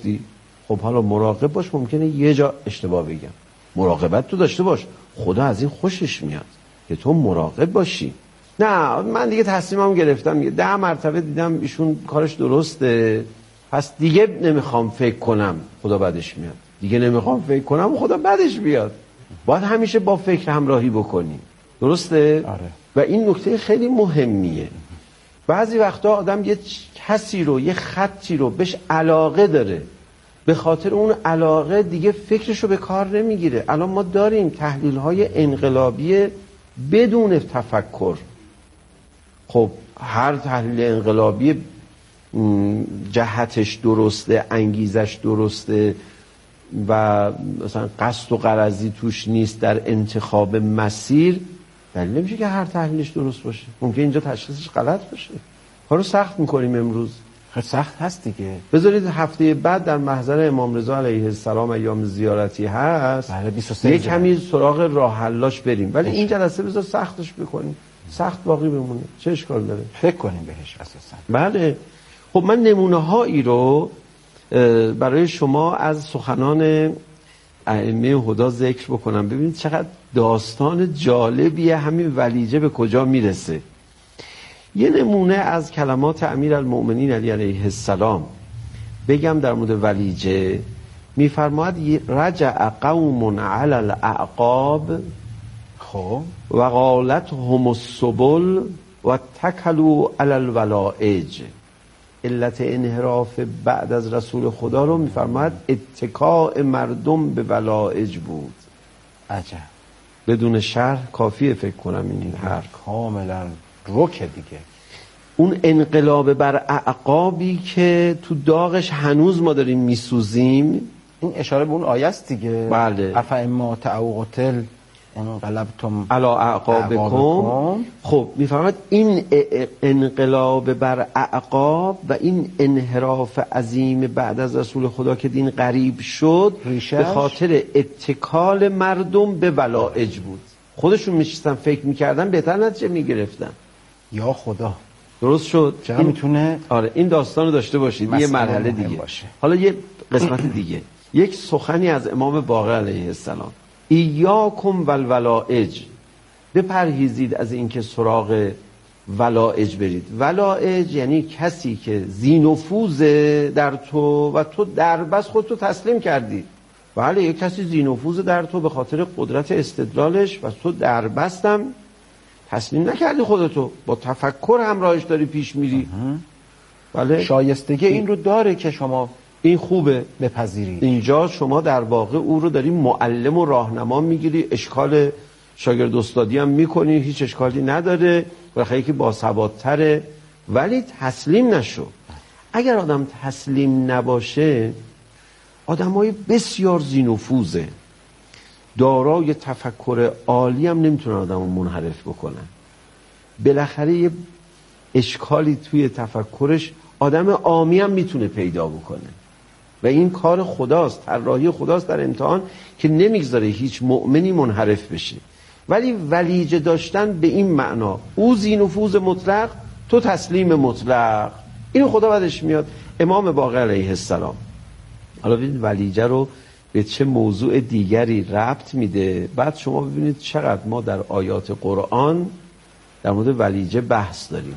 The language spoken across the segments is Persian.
گفتی. خب حالا مراقب باش، ممکنه یه جا اشتباه بگم. مراقبت تو داشته باش، خدا از این خوشش میاد که تو مراقب باشی. نه من دیگه تصمیمم گرفتم، 10 مرتبه دیدم ایشون کارش درسته، پس دیگه نمیخوام فکر کنم خدا بدش میاد، دیگه نمیخوام فکر کنم خدا بدش بیاد. باید همیشه با فکر همراهی بکنی. درسته؟ آره. و این نکته خیلی مهمیه. بعضی وقتا آدم یه کسی رو، یه خطی رو بهش علاقه داره، به خاطر اون علاقه دیگه فکرشو به کار نمیگیره. الان ما داریم تحلیل‌های انقلابی بدون تفکر. خب هر تحلیل انقلابی جهتش درسته، انگیزش درسته و مثلا قصد و غرضی توش نیست در انتخاب مسیر، دلیل نمیشه که هر تحلیلش درست باشه. ممکن اینجا تشخیصش غلط باشه. کارو سخت میکنیم امروز. سخت هست دیگه. بذارید هفته بعد در محضر امام رضا علیه السلام ایام زیارتی هست، یه کمی سراغ راه حلاش بریم، ولی این جلسه بذار سختش بکنیم، سخت باقی بمونه. چه اشکال داره؟ فکر کنیم بهش اساسا. بله. خب من نمونه هایی رو برای شما از سخنان ائمه هدی ذکر بکنم، ببینید چقدر داستان جالبیه همین ولیجه به کجا میرسه. یه نمونه از کلمات امیرالمؤمنین علی علیه السلام بگم در مورد ولیجه. میفرماید رجع قوم علی الاعقاب، خب و قالتهم السبل و تکلوا علی الولائج. علت انحراف بعد از رسول خدا رو میفرماید اتکاء مردم به ولائج بود. عجب. بدون شرح کافیه فکر کنم این حرف کاملا روکه دیگه. اون انقلاب بر اعقابی که تو داغش هنوز ما داریم میسوزیم، این اشاره به اون آیه است دیگه. بله. افاما تعو قتل انقلبتم علی اعقابکم. خب میفرماید این انقلاب بر اعقاب و این انحراف عظیم بعد از رسول خدا که دین غریب شد به خاطر اتکال مردم به ولائج بود. خودشون میشستن فکر میکردن بهتر نتیجه میگرفتن. یا خدا. درست شد. چرا میتونه؟ آره این داستان رو داشته باشید. یه مرحله دیگه باشه. حالا یه قسمت دیگه، یک سخنی از امام باقر علیه السلام: ایاکم والولائج، بپرهیزید از اینکه سراغ ولائج برید. ولائج یعنی کسی که ذی نفوذ در تو و تو در بس خودتو تسلیم کردی. بله یک کسی ذی نفوذ در تو به خاطر قدرت استدلالش و تو در بستم تسلیم نکردی خودتو، با تفکر همراهش داری پیش میری. بله شایستگی این رو داره که شما این خوبه بپذیرید. اینجا شما در واقع او رو داری معلم و راهنما میگیری، اشکال شاگرد استادی هم میکنی، هیچ اشکالی نداره، برای که باثبات‌تره، ولی تسلیم نشو. اگر آدم تسلیم نباشه، آدمای بسیار ذی‌نفوذه، دارای تفکر عالی هم نمیتونن آدمو منحرف بکنن. بالاخره یه اشکالی توی تفکرش آدم عامی هم میتونه پیدا بکنه و این کار خداست، طراحی خداست در امتحان که نمیگذاره هیچ مؤمنی منحرف بشه. ولی ولیجه داشتن به این معنا، او ذی‌نفوذ مطلق، تو تسلیم مطلق، اینو خدا بعدش میاد. امام باقر علیه السلام حالا ببینید ولیجه رو به چه موضوع دیگری ربط میده. بعد شما ببینید چقدر ما در آیات قرآن در مورد ولیجه بحث داریم.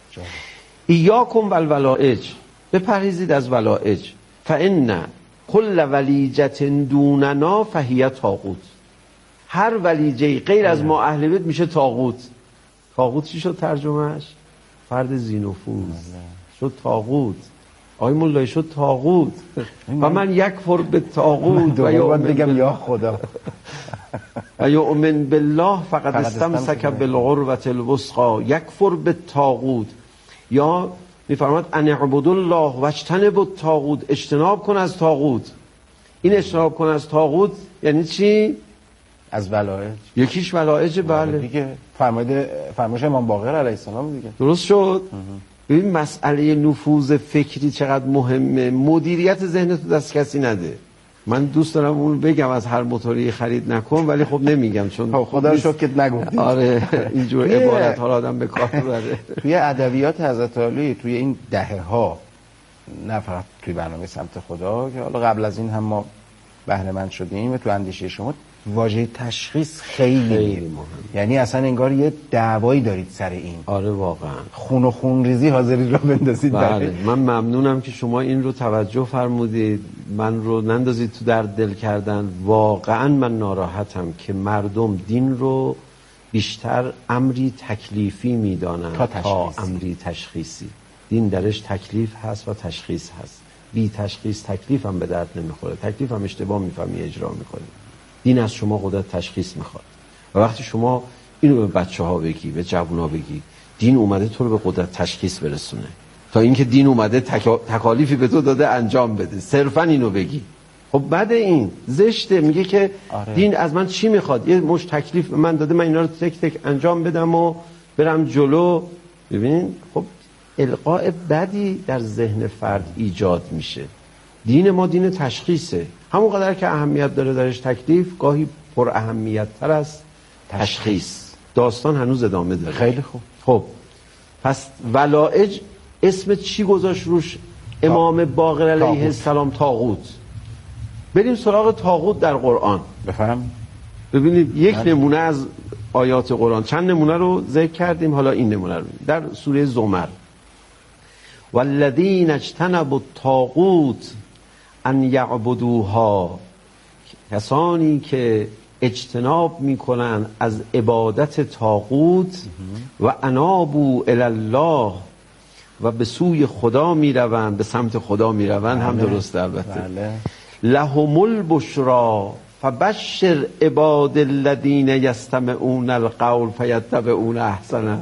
ایاکم والولائج، بپرهیزید از ولائج. فان کل ولیجه دوننا فهی طاغوت. هر ولیجه غیر از ما اهل بیت میشه طاغوت. طاغوت چی شد ترجمهش؟ فرد ذی‌نفوذ شد طاغوت. آقای مولایی شد طاغوت. و من یکفر به طاغوت و یا بگم یا خدا و یؤمن بالله فقد استمسک بالعروة الوثقی. یکفر به طاغوت، یا میفرماد ان اعبدوا الله واجتنبوا الطاغوت، اجتناب کن از طاغوت. این اجتناب کن از طاغوت یعنی چی؟ از ولایج. یکیش ولایج. بله دیگه فرمایش امام باقر علیه السلام دیگه. درست شد. ببین مسئله نفوذ فکری چقدر مهمه. مدیریت ذهن تو دست کسی نده. من دوست دارم اون بگم از هر موتوری خرید نکن، ولی خب نمیگم چون خدا رو شکر نگفتید. آره اینجور عبارت ها آدم به کار ببره. توی ادبیات حضرت علی توی این دهه ها نه فقط توی برنامه سمت خدا که حالا قبل از این هم ما بهره مند شدیم و تو اندیشه شما واژه تشخیص خیلی مهم. یعنی اصلا انگار یه دعوایی دارید سر این. آره واقعا خون و خونریزی حاضرید را بندازید. بله من ممنونم که شما این رو توجه فرمودید، من رو نندازید تو در دل کردن. واقعا من ناراحتم که مردم دین رو بیشتر امری تکلیفی میدانن تا امری تشخیصی. دین درش تکلیف هست و تشخیص هست. بی تشخیص تکلیف هم به درد نمیخوره، تکلیف هم اشتباه میفهمی اجرا میکنی. دین از شما قدرت تشخیص میخواد و وقتی شما اینو به بچه ها بگی، به جوونا بگی دین اومده تو رو به قدرت تشخیص برسونه، تا اینکه دین اومده تکالیفی به تو داده انجام بده، صرفا اینو بگی. خب بعد این زشته. میگه که آره. دین از من چی میخواد؟ یه مش تکلیف به من داده، من اینا رو تک تک انجام بدم و برم جلو. ببینین خب القاء بدی در ذهن فرد ایجاد میشه. دین ما دین تشخیصه، همونقدر که اهمیت داره درش تکلیف، گاهی پر اهمیت تر است تشخیص. داستان هنوز ادامه داره. خیلی خوب. خب پس ولائج اسم چی گذاشت روش امام باقر علیه السلام؟ طاغوت. بریم سراغ طاغوت در قرآن. بفهم. ببینید یک نمونه از آیات قرآن، چند نمونه رو ذکر کردیم، حالا این نمونه رو در سوره زمر. والذین اجتنبوا الطاغوت ان یعبدوها، کسانی که اجتناب میکنن از عبادت طاغوت و انابوا الی الله، و به سوی خدا میروند، به سمت خدا میروند. هم درسته البته. بله. لهم البشرا فبشر عباد الذین یستمعون القول فیتبعون احسنه.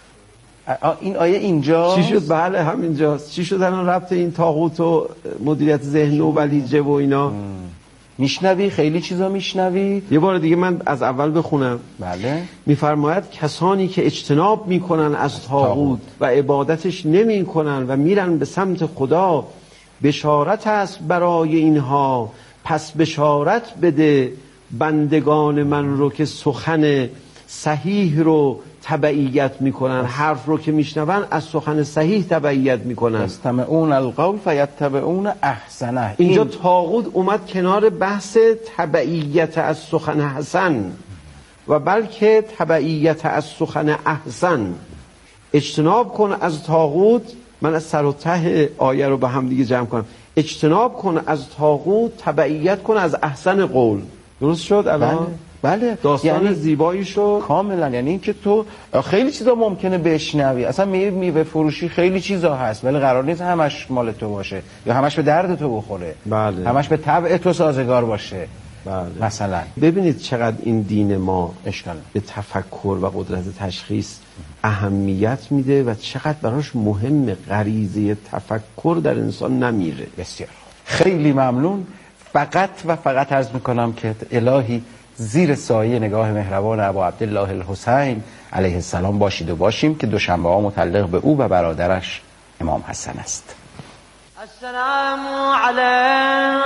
این آیه اینجا چی شد؟ بله همینجاست. چی شد الان ربط این طاغوت و مدیریت ذهن و ولیجه و اینا؟ میشنوی؟ خیلی چیزا میشنوی؟ یه بار دیگه من از اول بخونم. بله. میفرماید کسانی که اجتناب میکنن از طاغوت و عبادتش نمیکنن و میرن به سمت خدا، بشارت است برای اینها. پس بشارت بده بندگان من رو که سخن صحیح رو تبعیت میکنن، حرف رو که میشنون از سخن صحیح تبعیت میکنن. یستمعون القول فیتبعون احسنه. اینجا طاغوت اومد کنار بحث تبعیت از سخن حسن و بلکه تبعیت از سخن احسن. اجتناب کن از طاغوت. من از سر و ته آیه رو به هم دیگه جمع کنم. اجتناب کن از طاغوت، تبعیت کن از احسن قول. درست شد الان؟ بله. داستان یعنی زیبایی شد کاملا. یعنی این که تو خیلی چیزا ممکنه بشنوی، اصلا میوه فروشی خیلی چیزا هست، ولی قرار نیست همش مال تو باشه یا همش به درد تو بخوره. بله. همش به طبع تو سازگار باشه. بله. مثلا ببینید چقدر این دین ما اشکال به تفکر و قدرت تشخیص اهمیت میده و چقدر براش مهم غریزه تفکر در انسان نمیره. بسیار خیلی ممنون. فقط و فقط عرض میکنم که الهی زیر سایه نگاه مهربان ابا عبدالله الحسین علیه السلام باشید و باشیم که دوشنبه ها متعلق به او و برادرش امام حسن است. السلام علیک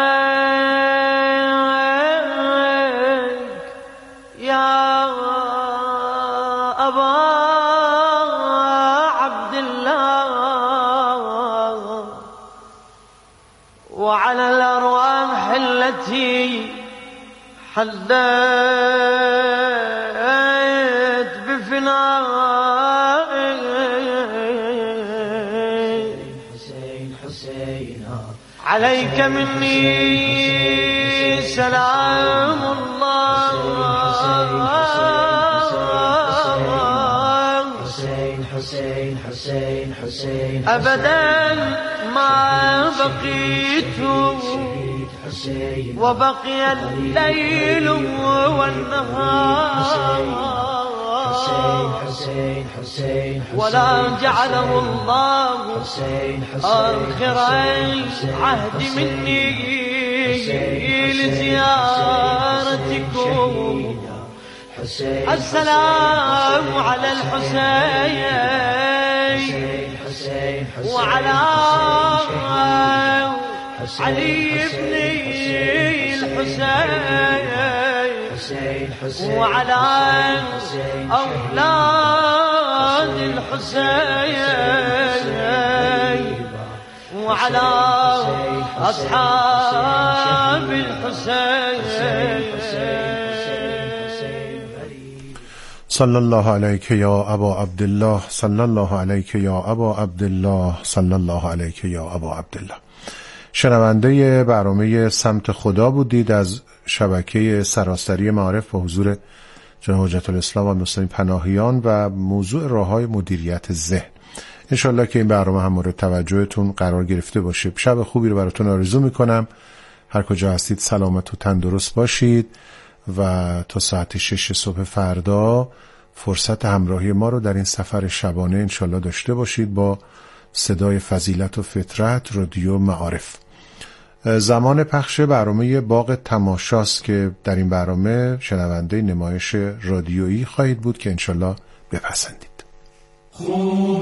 یا ابا عبدالله وعلى الأرواح التي حلت بفناء عليك مني سلام الله أبدا ما بقيت وبقي الليل والنهار ولا جعله الله آخر عهد مني لزيارتكم. السلام على الحسين وعلى علي بن الحسين وعلى أولاد الحسين وعلى أصحاب الحسين. صلی الله علیک یا ابا عبدالله، صلی الله علیک یا ابا عبدالله، صلی الله علیک یا ابا عبدالله. شنونده برنامه سمت خدا بودید از شبکه سراسری معارف با حضور جناب حجت الاسلام و المسلمین پناهیان و موضوع راههای مدیریت ذهن. انشالله که این برنامه هم مورد توجهتون قرار گرفته باشه. شب خوبی رو براتون آرزو میکنم. هر کجا هستید سلامت و تندرست باشید و تا ساعت 6 صبح فردا فرصت همراهی ما رو در این سفر شبانه انشالله داشته باشید با صدای فضیلت و فطرت رادیو معارف. زمان پخش برنامه باغ تماشاست که در این برنامه شنونده نمایش رادیویی خواهید بود که انشالله بپسندید. خوب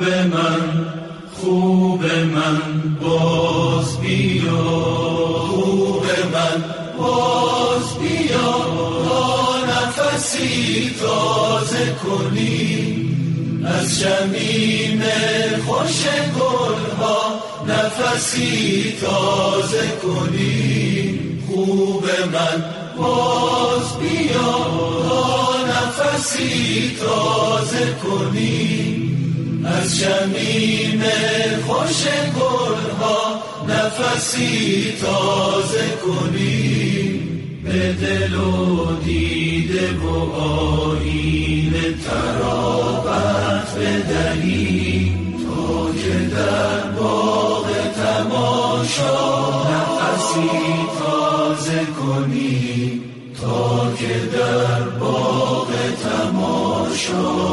من باز بیا، خوب من باز بیا، تا نفسی تازه کنی از شمیم خوش گلها، نفسی تازه کنی. خوب من باز بیا، تا نفسی تازه کنی از شمیم خوش گلها، نفسی تازه کنی. به دل و دیده و آیین ترابت بدهی، تا که در باغ تماشا نفسی تازه کنی، تا که در باغ تماشا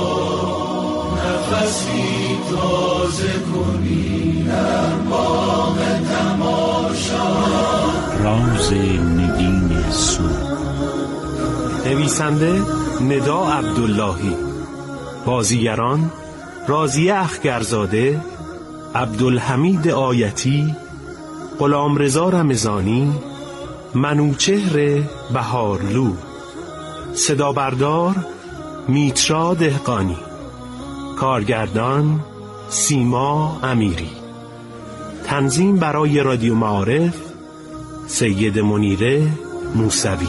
نفسی تازه کنی، در باغ تماشا. راز نگین سو. نویسنده ندا عبداللهی. بازیگران راضیه اخگرزاده، عبدالحمید آیتی، غلامرضا رمضانی، منوچهر بهارلو. صدا بردار میترا دهقانی. کارگردان سیما امیری. تنظیم برای رادیو معارف سید منیره موسوی.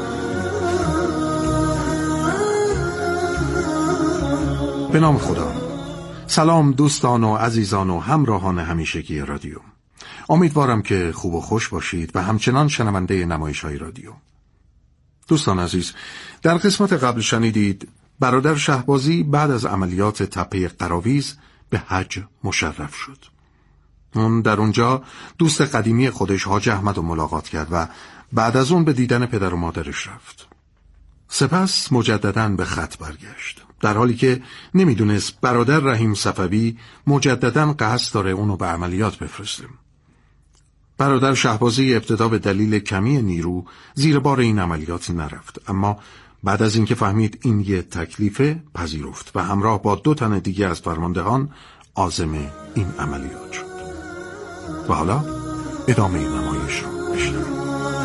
به نام خدا. سلام دوستان و عزیزان و همراهان همیشگی رادیو. امیدوارم که خوب و خوش باشید و همچنان شنونده نمایش‌های رادیو. دوستان عزیز، در قسمت قبل شنیدید برادر شهبازی بعد از عملیات تپه قراویز به حج مشرف شد. اون در اونجا دوست قدیمی خودش حاج احمد رو ملاقات کرد و بعد از اون به دیدن پدر و مادرش رفت. سپس مجدداً به خط برگشت، در حالی که نمیدونست برادر رحیم صفوی مجدداً قصد داره اونو به عملیات بفرسته. برادر شهبازی ابتدا به دلیل کمی نیرو زیر بار این عملیات نرفت، اما بعد از اینکه فهمید این یه تکلیفه پذیرفت و همراه با 2 تن دیگه از فرماندهان عازم این عملیات شد. و حالا ادامه این نمایش رو بشنوید.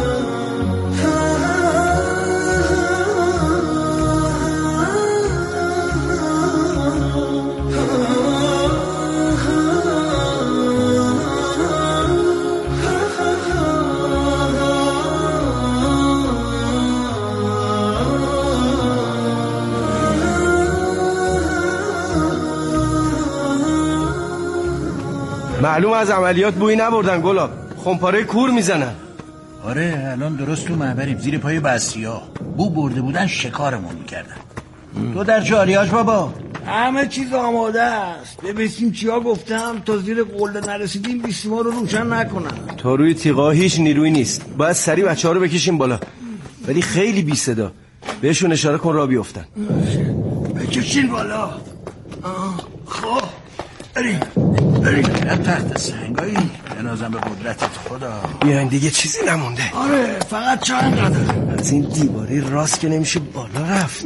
معلوم از عملیات بویی نبردن گلاب، خمپاره کور میزنن. آره الان درست تو محبریم زیر پای بسیا بو برده بودن شکارمون میکردن. تو در جاریاش بابا؟ همه چیز آماده است. ببینیم چیا گفتم تا زیر قله نرسیدیم بیسیما رو روشن نکنن. تا روی تیغا هیچ نیروی نیست، باید سریع بچه‌ها رو بکشیم بالا، ولی خیلی بی صدا. بهشون اشاره کن را بیافتن. بکشین بالا. خب بریم تحت سنگایی بنازم به قدرتت خدا. بیاین دیگه چیزی نمونده. آره فقط چند قدر از این دیواری راست که نمیشه بالا رفت.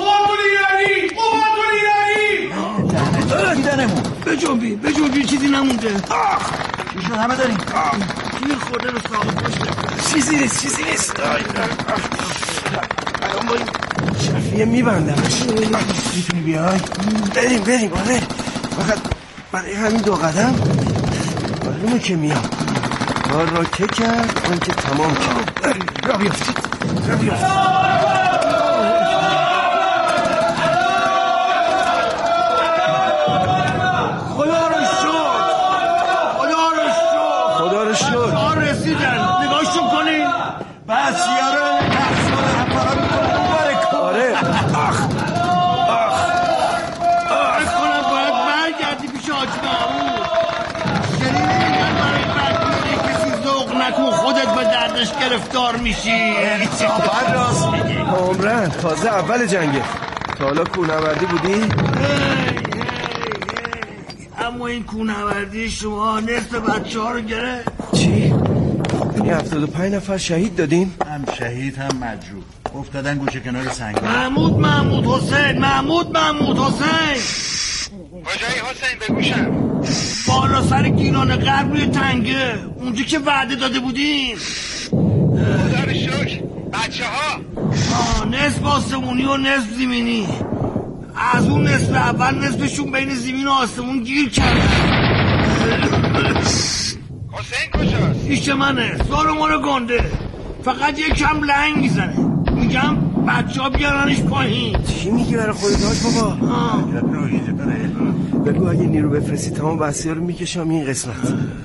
دیدنمون بجنبی چیزی نمونده. چیشون همه داریم. گیر خورده رو ساقه پشته. چیزی نیست. الان با این شفیه میبندمش. میتونی بیای؟ بریم آره، فقط برای همین 2 قدم. معلومه که میاد. کار را که کرد اون که تمام کرد. را بیافتید. خدا رو شکر رسیدن. نگاهشون کنین. بس یارو تحصیل هم پارا میکنه مبارک. آره. کنم باید برگردی پیش حاج محمود. نکن خودت به دردش گرفتار میشی. باید راست میگی. عمرن تازه اول جنگه. تا حالا کوهنوردی بودی؟ اما این کوهنوردی شما نصف بچه ها رو گرفت. چی؟ یعنی 75 نفر شهید دادیم؟ هم شهید هم مجروح افتادن گوشه کنار سنگ. محمود حسین کجایی حسین بگوشم؟ بالا سر گیلان غرب روی تنگه، اونجا که وعده داده بودیم. خدا رو شکر. بچه ها نصف آسمونی و نصف زمینی. از اون نصف اول نصفشون بین زمین و آسمون گیر کردن. حسین کجاست؟ پیش منه. سر ما رو گنده، فقط یک کم لنگ میزنه. میگم بچه ها بیارنش پایین. چی میگی برای خودت هاش بابا؟ بگو اگه نیرو بفرستی تمام بسیار رو میکشم این قسمت.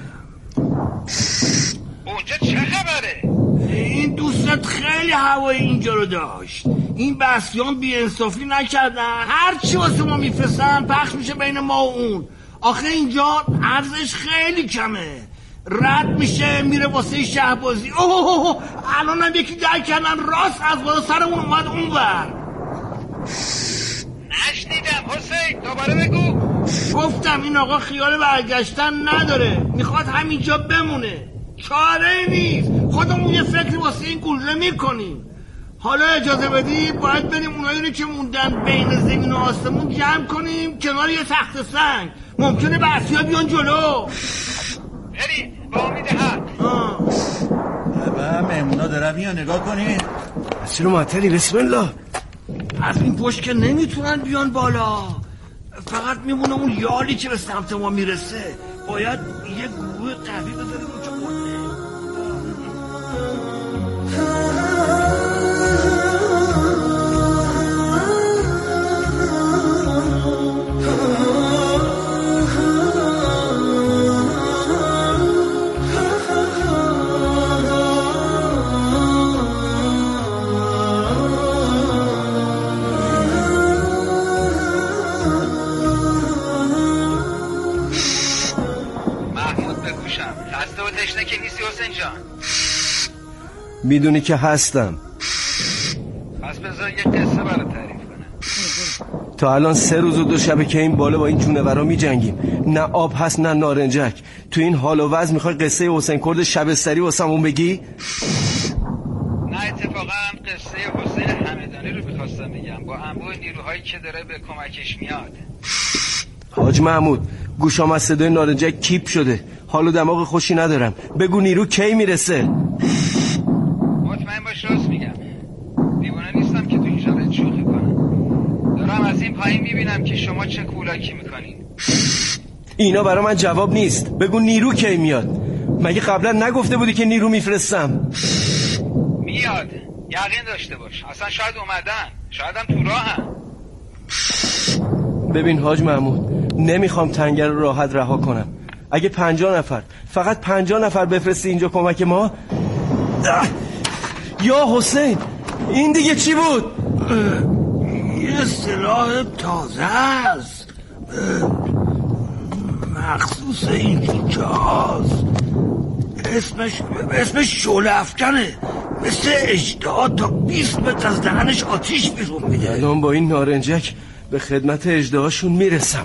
اونجا چه خبره؟ این دوستت خیلی هوای اینجا رو داشت. این بسیان بی‌انصافی نکردن، هرچی واسه ما میفرستن پخش میشه بین ما و اون. آخه اینجا ارزش خیلی کمه، رد میشه میره واسه شهبازی. الانم یکی در کردن راست از بالا سرمون اومد اونور. نشنیدم حسین، دوباره بگو. گفتم این آقا خیال برگشتن نداره، میخواد همینجا بمونه. چاره نیست، خودمون یه فکری واسه این گلوله میکنیم. حالا اجازه بدید باید بریم اونایی رو که موندن بین زمین و آسمون جمع کنیم کنار یه تخت سنگ. ممکنه بحثی‌ها بیان جلو. برید با امید حق. و مهمونا دارن میان، نگاه کنید. چرا معطلی؟ بسم الله. از این پشت که نمیتونن بیان بالا، فقط میمونه اون یالی که به سمت ما میرسه. باید یه گروه قوی بذاریم اونجا قله. تشنه که نیستی حسین جان؟ میدونی که هستم. پس بذار یه قصه برات تعریف کنم. تا الان 3 روز و 2 شبه که این بالا با این جونورا می جنگیم. نه آب هست نه نارنجک. تو این حال و وضع میخوای قصه حسین کرد شبستری واسمون بگی؟ نه اتفاقا قصه حسین همدانی رو میخواستم بگم، با انواع نیروهایی که داره به کمکش میاد. حاج محمود گوشام از صدای نارنجک کیپ شده، حال و دماغ خوشی ندارم. بگو نیرو کی میرسه؟ مطمئن باش راست میگم، دیوانه نیستم که تو این شرایط شوخی کنم. دارم از این پایین میبینم که شما چه کولاکی میکنین. اینا برای من جواب نیست. بگو نیرو کی میاد؟ مگه قبلا نگفته بودی که نیرو میفرستم؟ میاد، یقین داشته باش. اصلا شاید اومدن، شاید هم تو راهن. ببین حاج محمود، نمیخوام تنگر رو راحت رها کنم. اگه 50 نفر، فقط 50 نفر بفرستی اینجا کمک ما. یا حسین، این دیگه چی بود؟ یه سلاح تازه است، مخصوص این جاست. اسمش شعله افکنه، مثل اژدها تا 20 متر از دهنش آتیش بیرون میده. الان با این نارنجک به خدمت اژدهاشون میرسم.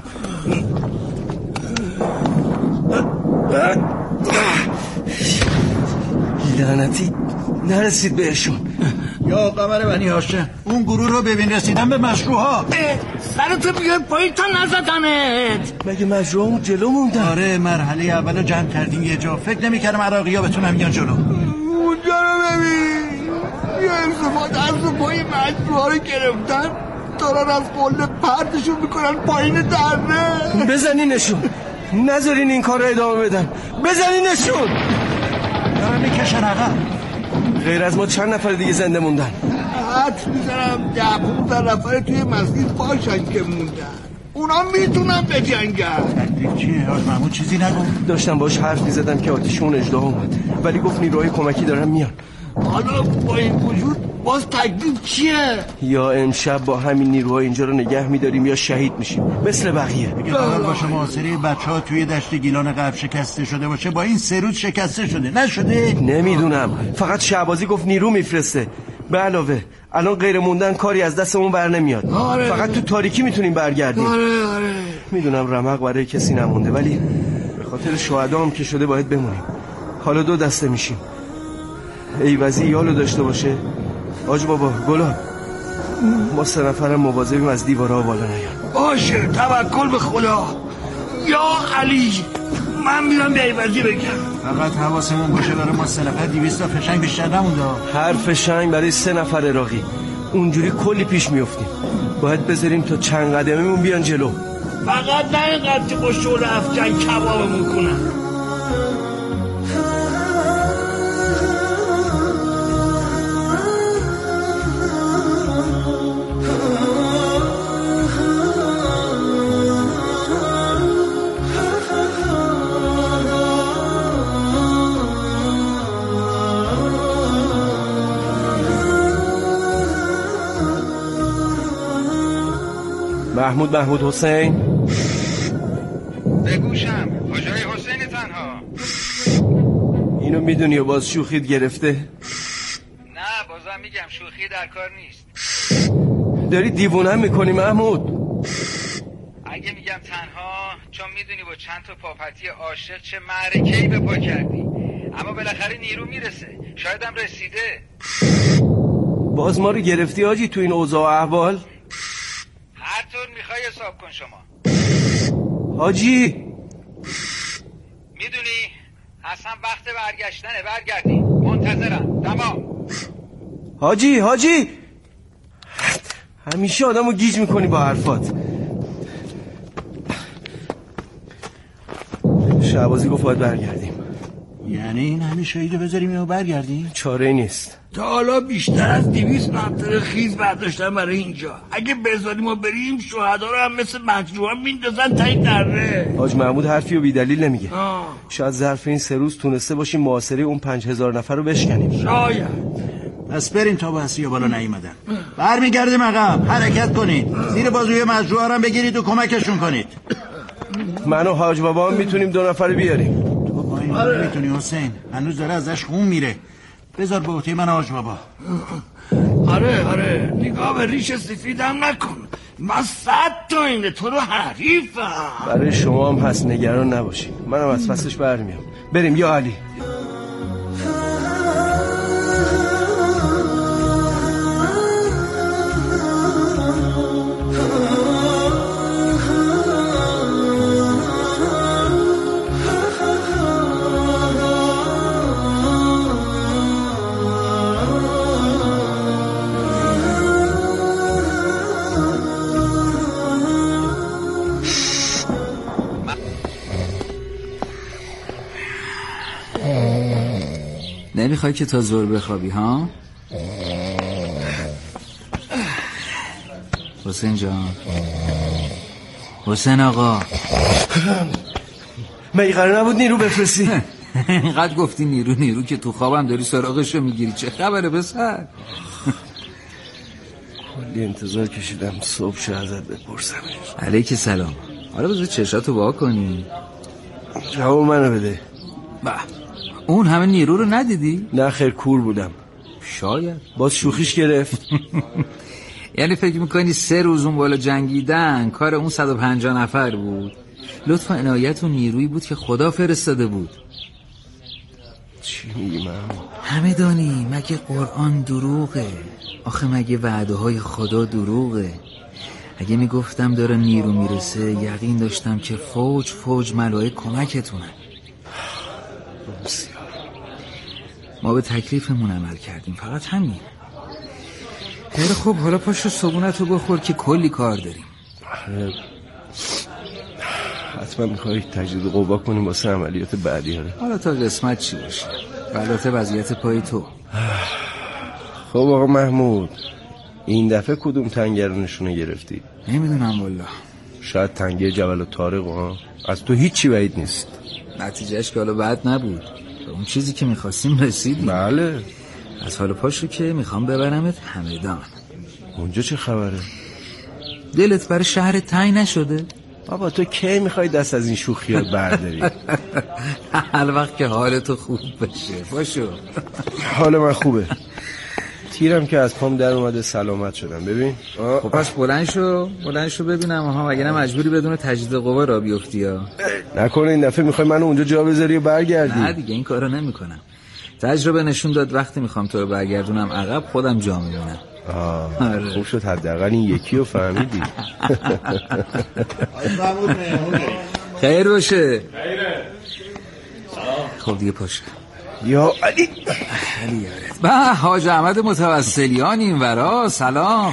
لعنتی نرسید بهشون. یا قمر بنی هاشم، اون گروه رو ببین رسیدن به مشروعها. سرتو بیای پایین تا نزدنت. مگه مشروعمون جلو موندن؟ آره، مرحله اولو جمع کردیم یه جا. فکر نمی‌کردم عراقی‌ها بتونن بیان جلو. اونجا رو ببین، یه انصفات از پای مشروعها رو گرفتن، دارن از قله پرتشون میکنن پایین دره. بزنینشون. نذارین این کار رو ادامه بدن. بزنینشون. دارن میکشن عقب. غیر از ما چند نفر دیگه زنده موندن؟ حد میزنم 10-15 نفر توی مسجد باشن که موندن. اونا میتونن بجنگن. تکلیف چیه؟ حاج محمود چیزی نگو. داشتم باش حرف میزدم که آتیشون اجدها اومد، ولی گفت نیروهای کمکی دارن میان. حالا با این وجود باز تکلیف چیه؟ یا امشب با همین نیروها اینجا رو نگه میداریم یا شهید میشیم مثل بقیه. اگه قرار باشه محاصره بچه‌ها توی دشت گیلان غرب شکسته شده باشه، با این 3 روز شکسته شده نشده؟ نمیدونم، فقط شعبازی گفت نیرو میفرسته. به علاوه الان غیر موندن کاری از دستمون بر نمیاد. فقط تو تاریکی میتونیم برگردیم. آره. میدونم رمق برای کسی نمونده، ولی به خاطر شهدا هم که شده باید بمونیم. حالا 2 دسته میشیم. ایوزی یالو داشته باشه. حاج بابا گلاب، ما 3 نفرم مواظبیم از دیوارها بالا نیان. باشه، توکل به خدا. یا علی، من میرم به ایوزی بگم. فقط حواسمون باشه برای ما 3 نفر 200 تا فشنگ بیشتر نمونده. هر فشنگ برای 3 نفر عراقی. اونجوری کلی پیش میافتیم. باید بذاریم تا چند قدمیمون بیان جلو. فقط نه اینقدر که با شعل افجن کبابمون کنن. محمود حسین بگوشم کجای حسین تنها؟ اینو میدونی و باز شوخیت گرفته؟ نه بازم میگم شوخی در کار نیست. داری دیوونه میکنی محمود. اگه میگم تنها چون میدونی با چند تا پاپتی عاشق چه معرکه‌ای به پا کردی، اما بالاخره نیرو میرسه. شایدم رسیده. باز ما رو گرفتی حاجی تو این اوضاع و احوال. هر طور میخوای حساب کن شما. حاجی میدونی اصلا وقت برگشتنه. برگردی. منتظرم. تمام. حاجی همیشه آدمو گیج میکنی با حرفات. شعبازی گفت باید برگردیم. یعنی این همیشه ایده بذاریم یا برگردیم؟ چاره نیست. تا حالا بیشتر از 200 مقطع خیز برداشتن برای اینجا. اگه بذاریم و بریم شهدا رو هم مثل مجروحان میندازن تا این دره. حاج محمود حرفی و بی دلیل نمیگه. شاید ظرف این 3 روز تونسته باشیم محاصره اون 5000 نفر رو بشکنیم. شاید. پس بریم تا بحثی بالا نیومدن. برمیگردیم عقب. حرکت کنید. زیر بازوی مجروحا هم بگیرید و کمکشون کنید. من و حاج بابا هم میتونیم 2 نفر بیاریم. تو با این نمیتونی حسین. هنوز داره ازش خون میره. بذار به عهده من حاج بابا. آره نگاه به ریش سفیدم نکن. من 100 تا اینه تو رو حریفم. برای شما هم هست، نگران نباشی. منم از پسش برمیام. بریم یا علی. نمیخوای که تا زور بخوابی ها؟ حسین جان، حسین آقا، مگه قرار نبود نیرو بفرستی؟ اینقدر گفتی نیرو که تو خوابم داری سراغشو میگیری. چه خبره پسر؟ کلی انتظار کشیدم صبح شه ازت بپرسم. علیک سلام. حالا بذار چشاتو وا کنی. جواب منو بده. اون همه نیرو رو ندیدی؟ نه خیر، کور بودم. شاید باز شوخیش گرفت. یعنی فکر میکنی 3 روز اون بالا جنگیدن کار اون 150 نفر بود؟ لطف و عنایت و نیرویی بود که خدا فرستاده بود. چی میگی من؟ همه دانی مگه قرآن دروغه؟ آخه مگه وعده های خدا دروغه؟ اگه میگفتم داره نیرو میرسه یقین داشتم که فوج ملائک کمکتونن. ما به تکلیفمون عمل کردیم، فقط همین. خیلی خوب، حالا پاشو صبونتو بخور که کلی کار داریم. حتما میخوای تجدید قوا کنیم واسه عملیات بعدی. حالا تا قسمت چی باشه، البته وضعیت پای تو. خب آقا محمود، این دفعه کدوم تنگه رو نشونه گرفتی؟ نمیدونم والله. شاید تنگه جبل طارق. ها از تو هیچی بعید نیست. نتیجهش که حالا بد نبود، به اون چیزی که میخواستیم رسیدیم. بله. از حال پاشو که میخوام ببرمت همدان. اونجا چه خبره؟ دلت برای شهر تنگ نشده؟ بابا تو کی میخوای دست از این شوخیات برداری؟ هر وقت که حال تو خوب بشه. پاشو. حال من خوبه. تیرم که از پام در اومده، سلامت شدم. ببین. خب پس بلند شو ببینم. آها وگرنه مجبوری بدون تجدید قوا را بیفتی ها. نکنه این دفعه میخوای منو اونجا جا بذاری و برگردی؟ نه دیگه این کارو نمیکنم. تجربه نشون داد وقتی میخوام تو رو برگردونم عقب خودم جا میمونم. آره. خوب شد حداقل این یکی رو فهمیدی. خیر باشه. خب دیگه پاشه. یا علی یارت. به حاج احمد متوسلیان این ورا. سلام.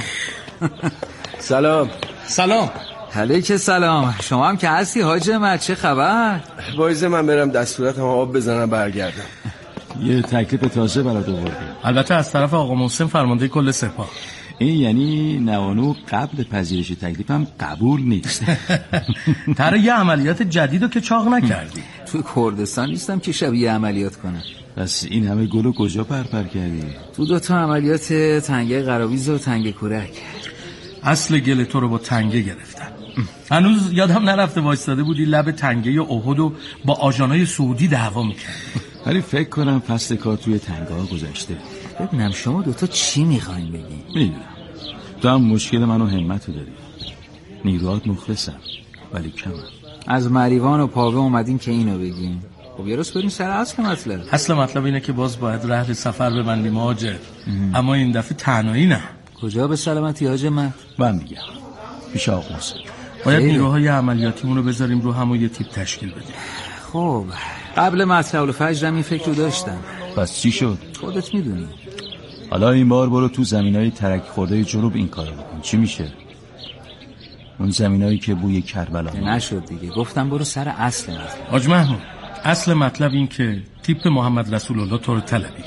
سلام. علیک سلام. شما هم که هستی حاج احمد، چه خبر؟ بایزه من برم دستورت هم آب بزنم برگردم. یه تکلیف تازه برات آوردیم، البته از طرف آقا محسن فرمانده کل سپاه. این یعنی نوانو قبل پذیرش تکلیف هم قبول نیست. تره یه عملیات جدیدو که چاق نکردی. توی کردستان نیستم که شبیه عملیات کنم. بس این همه گلو کجا پرپر کردی؟ تو 2 تا عملیات تنگه قراویز و تنگه کورک. اصل گل تو رو با تنگه گرفتن. هنوز یادم نرفته وایستاده بودی لب تنگه احد و با آژانای سعودی دعوا میکردی. ولی فکر کنم فصل کار توی تنگه ها گذشته. ببینم شما 2 تا چی میخواین بگی؟ میدونم تو هم مشکل منو همتو داری. نیروهات مخلصم ولی کمم. از مریوان و پاوه اومدین که اینو بگین. خب یه روز بریم سر اصل مطلب. اصل مطلب اینه که باز باید رهل سفر ببندیم مهاجر. اما این دفعه تنهایی نه. کجا به سلامتی حاج احمد؟ من میگم پیش آقا محسن. باید نیروهای عملیاتیمون رو بذاریم رو هم و یه تیپ تشکیل بدیم. خب قبل مطلع الفجر هم این فکر رو داشتم. پس چی شد؟ خودت میدونی. حالا این بار برو تو زمینای ترک خورده جنوب این کارو بکن. چی میشه؟ اون زمینایی که بوی کربلا نشد دیگه. گفتم برو سر اصل مطلب. حاج محمود اصل مطلب این که تیپ محمد رسول الله تو رو طلبیده.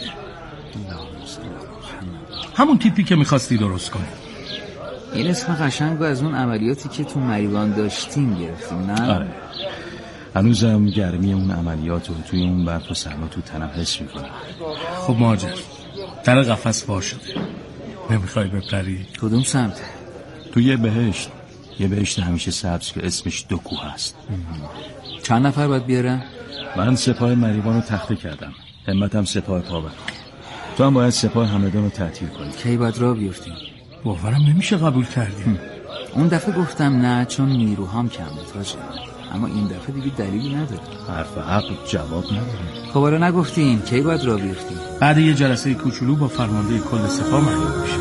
همون تیپی که میخواستی درست کنی. این اسم قشنگو از اون عملیاتی که تو مریوان داشتیم گرفتیم نه؟ آره. هنوزم گرمی اون عملیات رو توی اون برف و سرما تو تنم حس میکنم. خب ماجر در قفس بار شده. نمیخوای بپری؟ کدوم سمت؟ تو یه بهشت همیشه سبز که اسمش 2 کوه هست. چند نفر باید بیارن؟ من سپاه مریوان رو تخته کردم، همتم سپاه پاور. تو هم باید سپاه همدان رو تعطیل کنی. کی باید راه بیفتیم؟ باورم نمیشه قبول کردیم. اون دفعه گفتم نه چون نیروهام کم بود. اما این دفعه دیگه دلیلی نداره. حرف عقل جواب نداره. خب حالا نگفتین کی باید راه بیفتیم؟ بعد یه جلسه کوچولو با فرمانده کل سپاه معلوم میشه.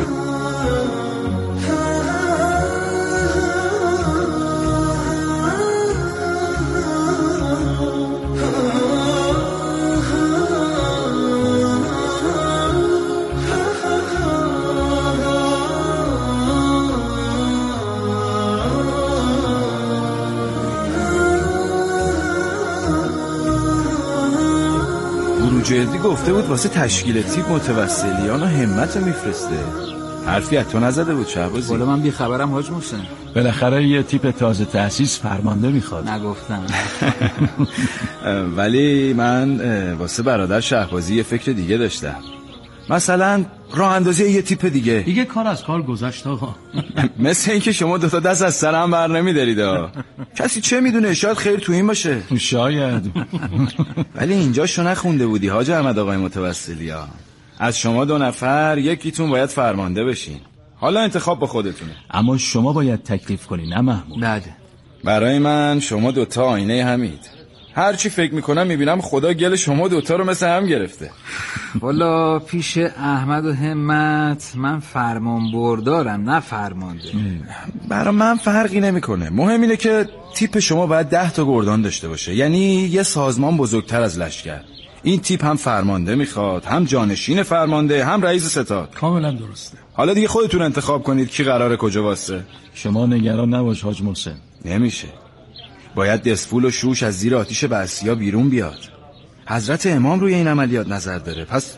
جدی گفته بود واسه تشکیل تیپ متوسلیان و همت میفرسته. حرفی از تو نزده بود شهبازی؟ والا من بی خبرم حاج محسن. بالاخره یه تیپ تازه تأسیس فرمانده میخواد. نگفتم. ولی من واسه برادر شهبازی یه فکر دیگه داشتم. مثلا راه اندازی یه تیپ دیگه کار از کار گذشت آقا. مثل این که شما 2 تا دست از سرم بر نمیدارید. کسی چه میدونه، شاید خیر تو این باشه. شاید. ولی اینجاشو نخونده بودی حاج احمد آقای متوسلیا. از شما 2 نفر یکیتون باید فرمانده بشین. حالا انتخاب با خودتونه. اما شما باید تکلیف کنی نه محمود. بله. برای من شما 2 تا آینه همید. هر چی فکر میکنم میبینم خدا گل شما 2 تا رو مثل هم گرفته. والا پیش احمد و همت من فرمان بردارم نه فرمانده. برای من فرقی نمیکنه. مهم اینه که تیپ شما باید 10 تا گردان داشته باشه، یعنی یه سازمان بزرگتر از لشکر. این تیپ هم فرمانده میخواد، هم جانشین فرمانده، هم رئیس ستاد. کاملا درسته. حالا دیگه خودتون انتخاب کنید کی قراره کجا واسه. شما نگران نباش حاج محسن. نمیشه. باید دسفول و شوش از زیر آتیش بعثیا بیرون بیاد. حضرت امام روی این عملیات نظر داره، پس